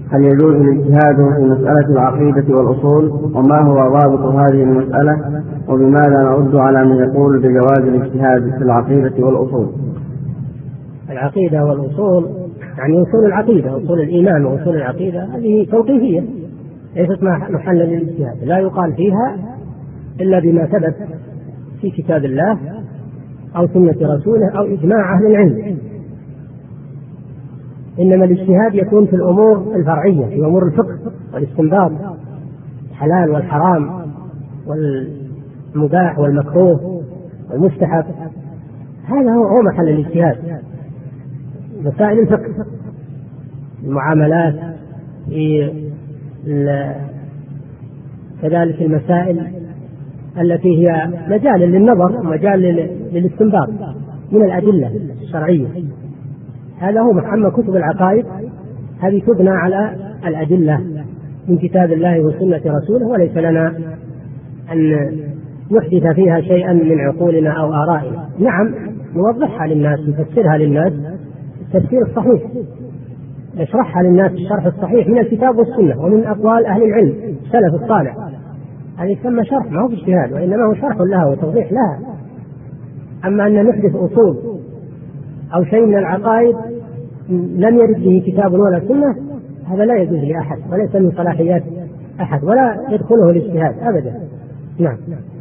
هل يجوز الاجتهاد في مسألة العقيدة والأصول؟ وما هو ضابط هذه المسألة؟ وبماذا نرد على من يقول بجواز الاجتهاد في العقيدة والأصول؟ العقيدة والأصول يعني أصول العقيدة، أصول الإيمان وأصول العقيدة هذه توقيفية ليست محلا للاجتهاد، لا يقال فيها إلا بما ثبت في كتاب الله أو سنة رسوله أو إجماع أهل العلم. إنما الاجتهاد يكون في الأمور الفرعية، في أمور الفقه والاستنباط، الحلال والحرام والمباح والمكروه والمستحب، هذا هو محل الاجتهاد. مسائل الفقه، المعاملات، كذلك المسائل التي هي مجال للنظر ومجال للاستنباط من الأدلة الشرعية، هذا هو محل كتب العقائد، هذه تبنى على الأدلة من كتاب الله وسنة رسوله، وليس لنا أن نحدث فيها شيئا من عقولنا أو آرائنا. نعم نوضحها للناس، نفسرها للناس التفسير الصحيح، نشرحها للناس الشرح الصحيح من الكتاب والسنة ومن أقوال أهل العلم السلف الصالح، هذا يسمى شرح، ما هو اجتهاد، وإنما هو شرح لها وتوضيح لها. أما أن نحدث أصول أو شيء من العقائد لم يرد به كتاب ولا سنة، هذا لا يجوز لأحد وليس من صلاحيات أحد ولا يدخله الاجتهاد أبدا. نعم.